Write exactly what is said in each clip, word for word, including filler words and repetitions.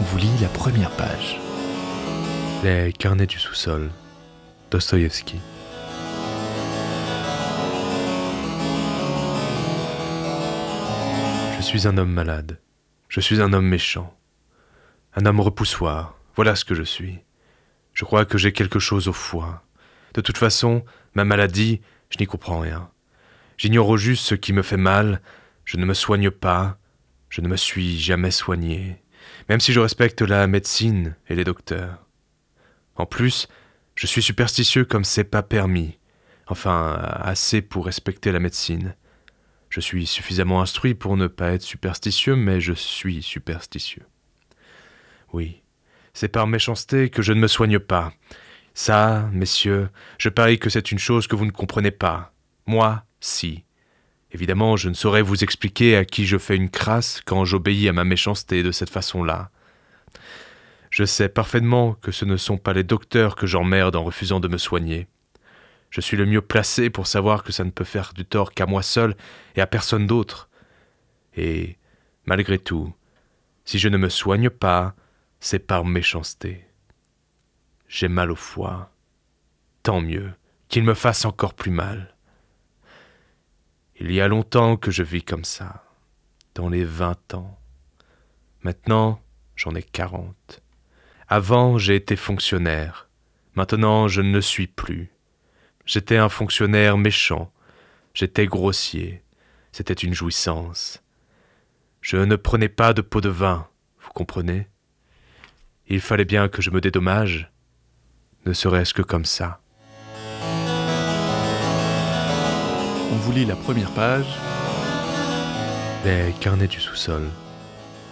vous lit la première page. Les carnets du sous-sol, Dostoïevski. Je suis un homme malade. Je suis un homme méchant. Un homme repoussoir. Voilà ce que je suis. Je crois que j'ai quelque chose au foie. De toute façon, ma maladie, je n'y comprends rien. J'ignore au juste ce qui me fait mal. Je ne me soigne pas. Je ne me suis jamais soigné. Même si je respecte la médecine et les docteurs. En plus, je suis superstitieux comme c'est pas permis. Enfin, assez pour respecter la médecine. Je suis suffisamment instruit pour ne pas être superstitieux, mais je suis superstitieux. Oui, c'est par méchanceté que je ne me soigne pas. Ça, messieurs, je parie que c'est une chose que vous ne comprenez pas. Moi, si. Évidemment, je ne saurais vous expliquer à qui je fais une crasse quand j'obéis à ma méchanceté de cette façon-là. Je sais parfaitement que ce ne sont pas les docteurs que j'emmerde en refusant de me soigner. Je suis le mieux placé pour savoir que ça ne peut faire du tort qu'à moi seul et à personne d'autre. Et, malgré tout, si je ne me soigne pas, c'est par méchanceté. J'ai mal au foie. Tant mieux, qu'il me fasse encore plus mal. Il y a longtemps que je vis comme ça, dans les vingt ans. Maintenant, j'en ai quarante. Avant, j'ai été fonctionnaire. Maintenant, je ne le suis plus. J'étais un fonctionnaire méchant. J'étais grossier. C'était une jouissance. Je ne prenais pas de pot de vin, vous comprenez ? Il fallait bien que je me dédommage, ne serait-ce que comme ça. On vous lit la première page. Les carnets du sous-sol,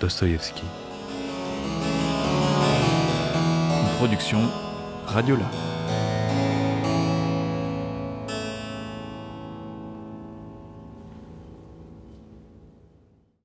Dostoïevski. Une production Radiola.